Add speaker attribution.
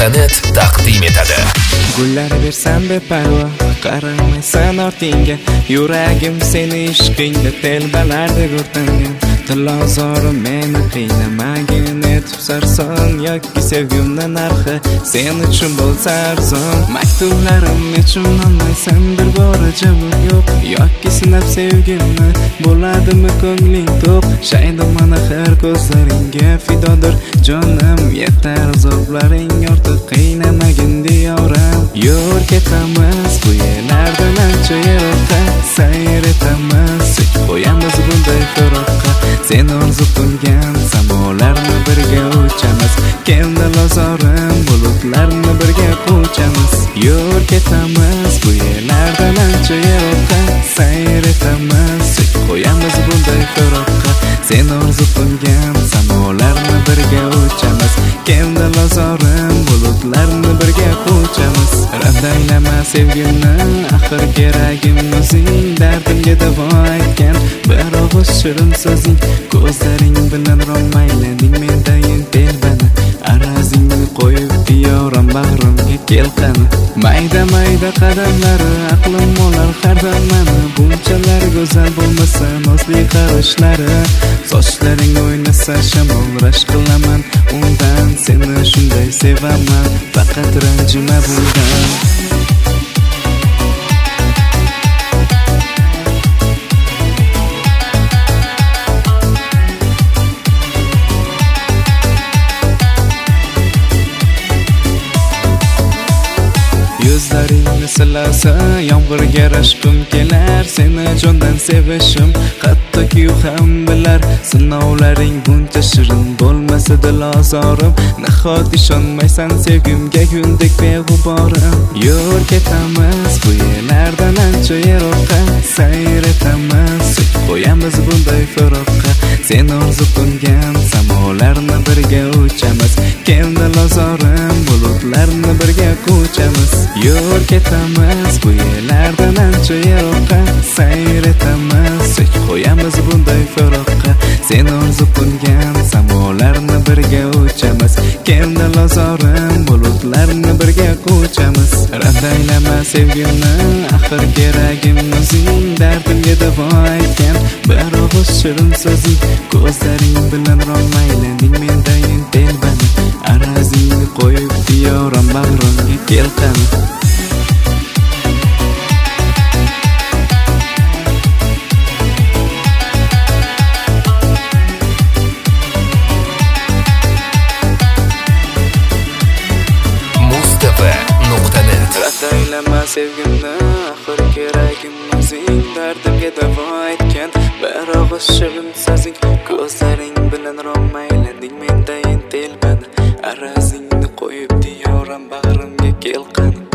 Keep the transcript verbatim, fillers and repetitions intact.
Speaker 1: nuqta net taqdim etadi.
Speaker 2: Gullar bersam beparvo, qaramaysan ortingga. Yuragim seni ishqingda telbalardek o'rtangan. Tilozorim meni qiynamagin etib sarson, yoki sevgimni narxi sen uchun bo'lsa arzon. Maktublarim uchun olmaysan bir bora javob yo'q, yoki sinab sevgimni bo'ladimi ko'ngling to'q. Shaydon har ko'zlaringga fidodir jonim, yetar azoblaring ortiq qiynamagin diyoram. Yur ketamiz bu yerlardan ancha yiroqqa, sayr etamiz, qo'yamiz bunday firoqqa. Sen orzu qilgan samolarni birga uchamiz, keldi lozorim bulutlarni birga quchamiz. Yur ketamiz bu yerlardan ancha yiroqqa, sayr etamiz, qo'yamiz bunday firoqqa. Sen orzu qilgan samolarni birga uchamiz, keldi lozorim bulutlarni birga quchamiz. Raddaylama sevgimni, axir keragim o'zing, dardimga davo aytgan bir og'iz shirin so'zing. Ko'zlaring bilan romaylading mendayin telbani, arazingni qo'yib diyoram bag'rimga kel qani. Mayda mayda qadamlari aqlim olar har zamani, bunchalar go'zal bo'lmasa nozli qarashlari. Sochlaring o'ynasa shamol rash qilaman undan, seni shunday sevaman faqat ranjima bundan. Yuzlaringni silasa yomg'irga rashqim kelar, seni jondan sevishim hattoki u ham bilar. Sinovlaring buncha shirin bo'lmasa dilozorim, nahot ishonmaysan sevgimga gundek beg'uborim. Yur ketamiz bu yerlardan ancha yiroqqa, sayr etamiz, qo'yamiz bunday firoqqa. Sen orzu qilgan samolarni birga uchamiz, keldi lozorim bulutlarni birga quchamiz. Yur ketamiz bu yerlardan ancha yiroqqa, sayr etamiz, qo'yamiz bunday firoqqa. Sen orzu qilgan samolarni birga uchamiz, keldi lozorim bulutlarni birga quchamiz. Raddaylama sevgimni, axir keragim o'zing, dardimga davo aytgan bir og'iz shirin so'zing. Ko'zlaring bilan romaylading mendayin telbani, arazingni qo'yib diyoram bag'rimga kel qani. Raddaylama sevgimni, axir keragim o'zing, dardimga davo aytgan bir og'iz shirin so'zing. Ko'zlaring bilan romaylading mendayin telbani, arazingni qo'yib diyoram bag'rimga kel qani.